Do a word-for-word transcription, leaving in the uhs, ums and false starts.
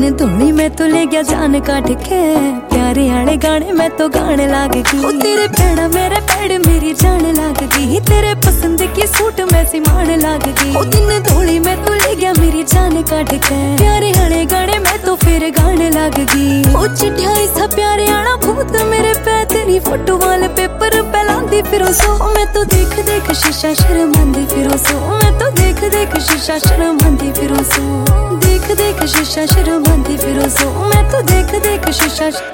धोनी मैं तो ले गया जान काट के, प्यारे आले गाने मैं तो गाने लाग गई। ओ तेरे पैड़ा मेरे पैड़ मेरी जान लाग गई, तेरे पसंद की सूट मैं सिमान लाग गई। ओ दिन धोनी मैं तो ले गया मेरी जान काट के, प्यारे आले गाने मैं तो फिर गाने लाग गई। ओ चिट्ठिया सा प्यारे आना भूत मेरे पे, तेरी फोटो वाले पेपर पहलांदी फिरो सो। मैं तो देख देख शीशा शर्मांदी फिरो सो, मैं तो देख देख शीशा शर्मांदी फिरो सो, देख देख शीशा शर्मांदी फिरो सो, मैं तो देख देख शीशा।